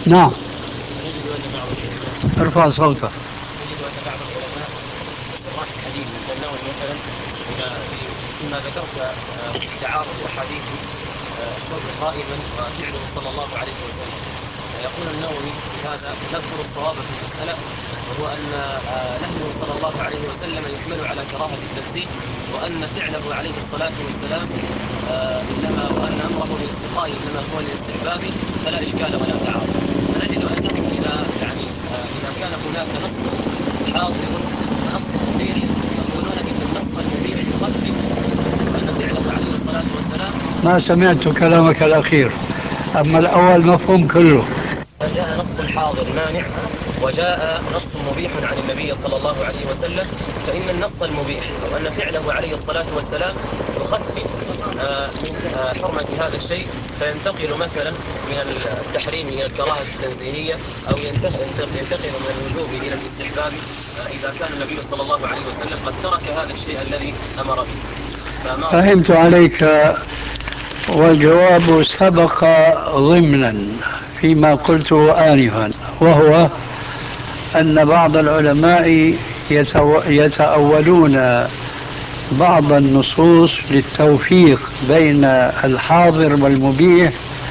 نعم. نجد أن بعض العلماء ارفع صوتك. نجد أن بعض العلماء باستطراح الحديث كالنووي مثلا إذا فيما ذكرت تعارض أحاديث الشرب قائما وفعله صلى الله عليه وسلم. يقول النووي في هذا: نذكر الصواب في المسألة، وهو أن نهيه صلى الله عليه وسلم يحمل على كراهة التنزيه، وأن فعله عليه الصلاة والسلام إنما وأن أمره بالاستقاء إنما هو للاستحباب، فلا إشكال ولا تعارض. فنجد أنهم إذا كان هناك نص حاضر ونص مبيح يقولون إن النص المبيح يخفف، وأن فعله عليه الصلاة والسلام. ما سمعت كلامك الأخير، أما الأول مفهوم كله. جاء نص حاضر مانع وجاء نص مبيح عن النبي صلى الله عليه وسلم، فإن النص المبيح أو أن فعله عليه الصلاة والسلام يخفف من حرمة هذا الشيء، فينتقل مثلا من التحريم إلى الكراهة التنزيهية، أو ينتقل من الوجوب إلى الاستحباب إذا كان النبي صلى الله عليه وسلم قد ترك هذا الشيء الذي أمر به. فهمت عليك، والجواب سبق ضمنا فيما قلته آنفا، وهو أن بعض العلماء يتأولون بعض النصوص للتوفيق بين الحاضر والمبيح،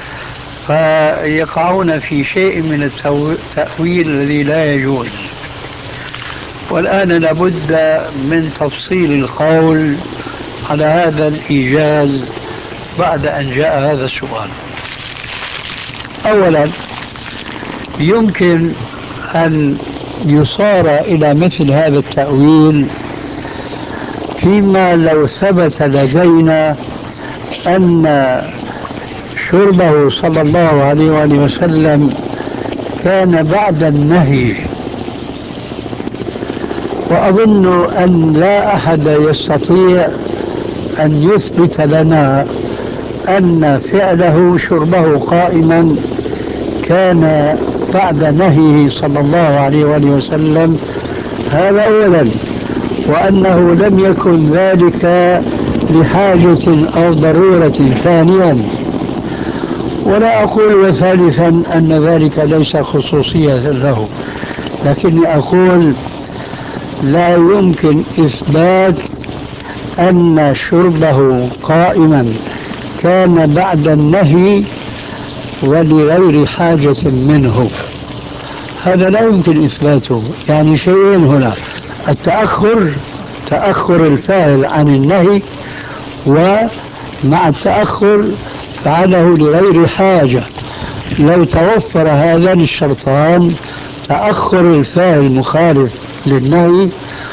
فيقعون في شيء من التأويل الذي لا يجوز. والآن لابد من تفصيل القول على هذا الإيجاز بعد أن جاء هذا السؤال. أولا، يمكن أن يصار إلى مثل هذا التأويل فيما لو ثبت لدينا أن شربه صلى الله عليه وآله وسلم كان بعد النهي، وأظن أن لا أحد يستطيع أن يثبت لنا أن فعله شربه قائما كان بعد نهيه صلى الله عليه وآله وسلم. هذا أولا، وأنه لم يكن ذلك لحاجة أو ضرورة. ثانيا، ولا أقول ثالثا أن ذلك ليس خصوصية له، لكني أقول لا يمكن إثبات أن شربه قائما كان بعد النهي ولغير حاجة منه. هذا لا يمكن إثباته. يعني شيئين هنا: تأخر الفاعل عن النهي، ومع التأخر فعله لغير حاجة. لو توفر هذان الشرطان، تأخر الفاعل مخالف للنهي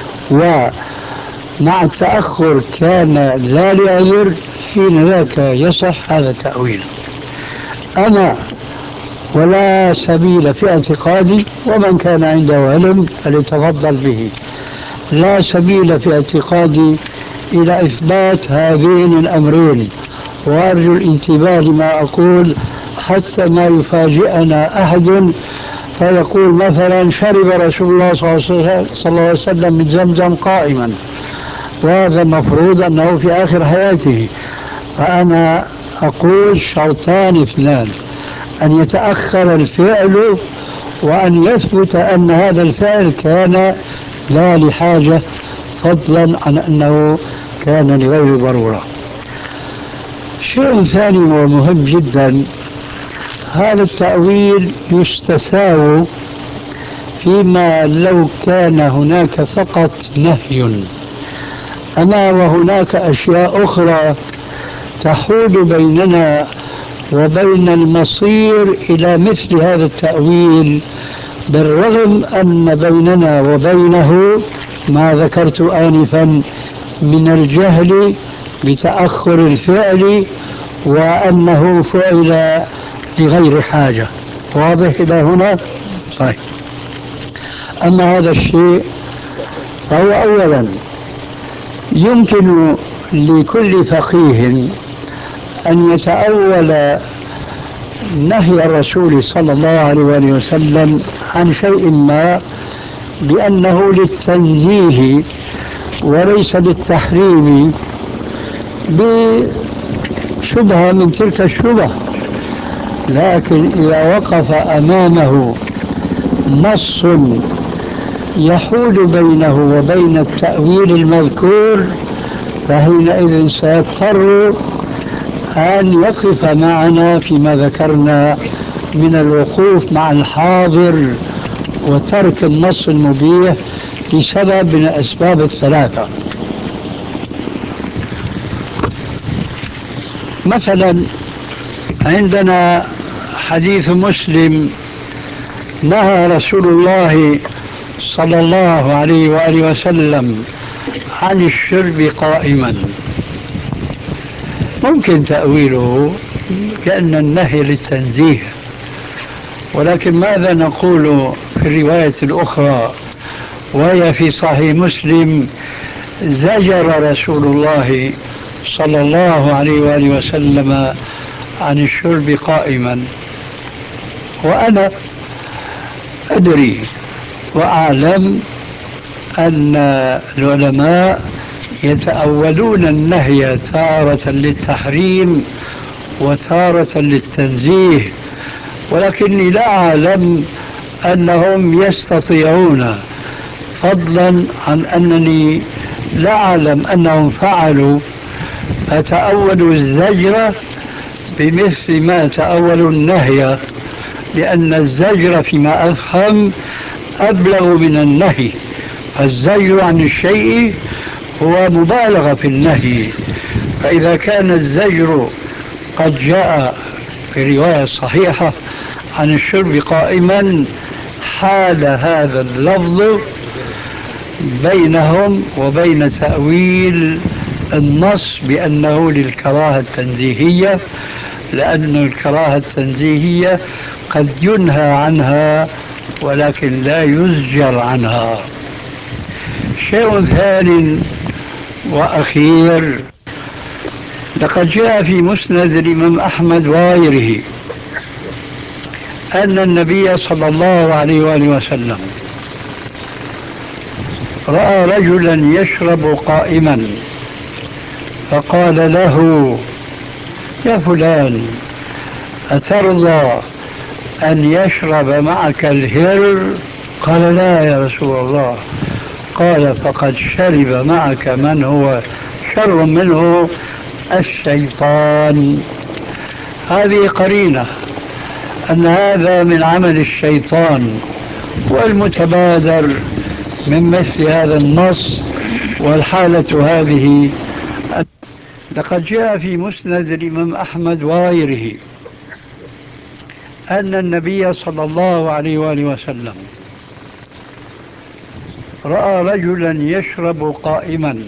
ومع التأخر كان لا لعذر، حين ذاك يصح هذا التأويل. أنا ولا سبيل في اعتقادي، ومن كان عنده علم فليتفضل به، لا سبيل في اعتقادي إلى إثبات هذين الأمرين. وأرجو الانتباه لما أقول حتى ما يفاجئنا أحد فيقول مثلا: شرب رسول الله صلى الله عليه وسلم من زمزم قائما، وهذا المفروض أنه في آخر حياته. فأنا أقول شرطان اثنان: أن يتأخر الفعل، وأن يثبت أن هذا الفعل كان لا لحاجة، فضلا عن أنه كان لغير ضرورة. شيء ثاني ومهم جدا: هذا التأويل يستساغ فيما لو كان هناك فقط نهي، أما وهناك أشياء أخرى تحول بيننا وبين المصير إلى مثل هذا التأويل، بالرغم أن بيننا وبينه ما ذكرت آنفا من الجهل بتأخر الفعل وأنه فعل لغير حاجة. واضح إلى هنا؟ طيب. أما هذا الشيء فهو أولا يمكن لكل فقيه أن يتأول نهي الرسول صلى الله عليه وسلم عن شيء ما بأنه للتنزيه وليس للتحريم، بشبهة من تلك الشبه. لكن إذا وقف أمامه نص يحول بينه وبين التأويل المذكور فحينئذ سيضطر أن يقف معنا فيما ذكرنا من الوقوف مع الحاضر وترك النص المبيح لسبب من الأسباب الثلاثة. مثلا عندنا حديث مسلم نهى رسول الله صلى الله عليه وآله وسلم عن الشرب قائما. ممكن تأويله كأن النهي للتنزيه، ولكن ماذا نقول في الرواية الأخرى وهي في صحيح مسلم؟ زجر رسول الله صلى الله عليه وآله وسلم عن الشرب قائما. وأنا أدري وأعلم أن العلماء يتأولون النهي تارة للتحريم وتارة للتنزيه، ولكني لا أعلم أنهم يستطيعون، فضلا عن أنني لا أعلم أنهم فعلوا فتأولوا الزجر بمثل ما تأولوا النهي، لأن الزجر فيما أفهم أبلغ من النهي، فالزجر عن الشيء هو مبالغة في النهي. فإذا كان الزجر قد جاء في رواية صحيحة عن الشرب قائما، حال هذا اللفظ بينهم وبين تأويل النص بأنه للكراهة التنزيهية، لأن الكراهة التنزيهية قد ينهى عنها ولكن لا يزجر عنها. شيء ثاني وأخير، لقد جاء في مسند الإمام أحمد وغيره أن النبي صلى الله عليه وآله وسلم رأى رجلا يشرب قائما فقال له: يا فلان، أترضى أن يشرب معك الهر؟ قال: لا يا رسول الله. قال: فقد شرب معك من هو شر منه، الشيطان. هذه قرينة أن هذا من عمل الشيطان، والمتبادر من مثل هذا النص والحالة هذه. لقد جاء في مسند الإمام أحمد وغيره أن النبي صلى الله عليه وآله وسلم رأى رجلا يشرب قائما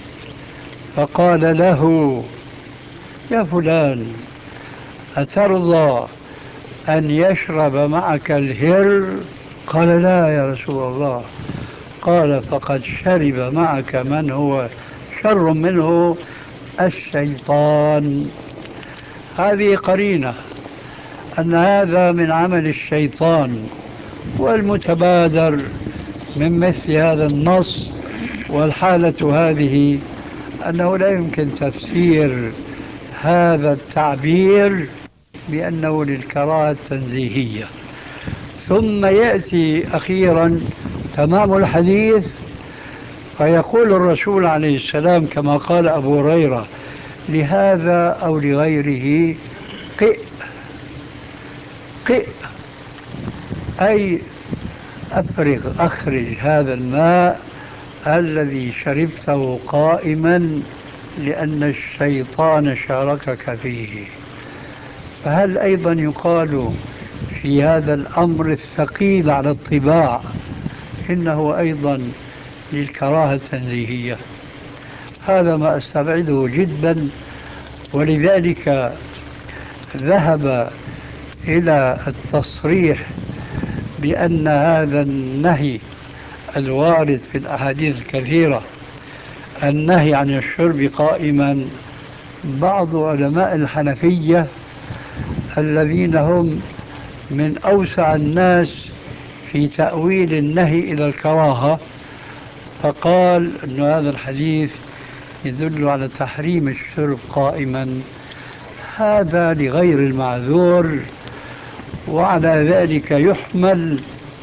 فقال له: يا فلان، أترضى أن يشرب معك الهر؟ قال: لا يا رسول الله. قال: فقد شرب معك من هو شر منه، الشيطان. هذه قرينة أن هذا من عمل الشيطان، والمتبادر من مثل هذا النص والحالة هذه أنه لا يمكن تفسير هذا التعبير بأنه للكراهة التنزيهية. ثم يأتي أخيرا تمام الحديث فيقول الرسول عليه السلام كما قال أبو هريرة لهذا أو لغيره: قئ قئ، أي أخرج هذا الماء الذي شربته قائما لأن الشيطان شاركك فيه. فهل أيضا يقال في هذا الأمر الثقيل على الطباع إنه أيضا للكراهة التنزيهية؟ هذا ما أستبعده جدا، ولذلك ذهب إلى التصريح بأن هذا النهي الوارد في الأحاديث الكثيرة، النهي عن الشرب قائما، بعض علماء الحنفية الذين هم من أوسع الناس في تأويل النهي إلى الكراهة، فقال أن هذا الحديث يدل على تحريم الشرب قائما. هذا لغير المعذور. وعلى ذلك يحمل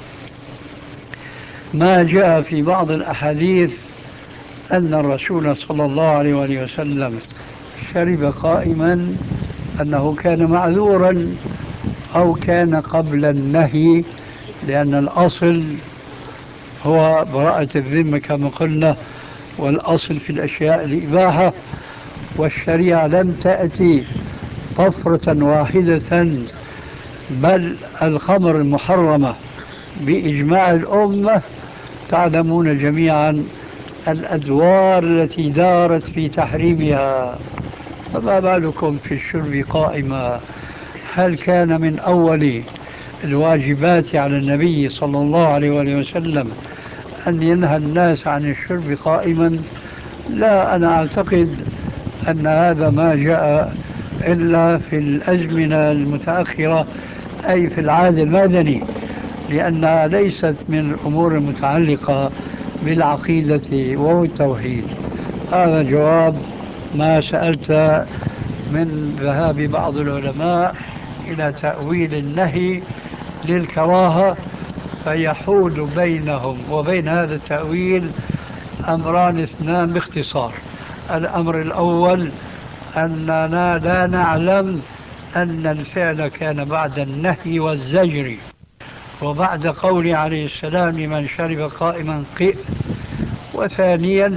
ما جاء في بعض الأحاديث أن الرسول صلى الله عليه وآله وسلم شرب قائما، أنه كان معذورا أو كان قبل النهي، لأن الأصل هو براءة الذمة كما قلنا، والأصل في الأشياء الإباحة، والشريعة لم تأتي طفرة واحدة، بل الخمر المحرمة بإجماع الأمة تعلمون جميعا الأدوار التي دارت في تحريمها، فما بالكم في الشرب قائما؟ هل كان من أول الواجبات على النبي صلى الله عليه وآله وسلم أن ينهى الناس عن الشرب قائما؟ لا، أنا أعتقد أن هذا ما جاء إلا في الأزمنة المتأخرة، أي في العهد المدني، لأنها ليست من الأمور المتعلقة بالعقيدة والتوحيد. هذا جواب ما سألت من ذهاب بعض العلماء إلى تأويل النهي للكراهة، فيحول بينهم وبين هذا التأويل أمران اثنان باختصار. الأمر الأول أننا لا نعلم أن الفعل كان بعد النهي والزجر وبعد قول عليه السلام لمن شرب قائما قئ. وثانيا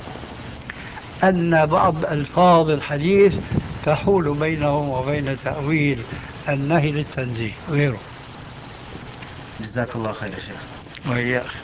أن بعض ألفاظ الحديث تحول بينهم وبين تأويل النهي للتنزيه غيره. جزاك الله خير يا شيخ. وإياك.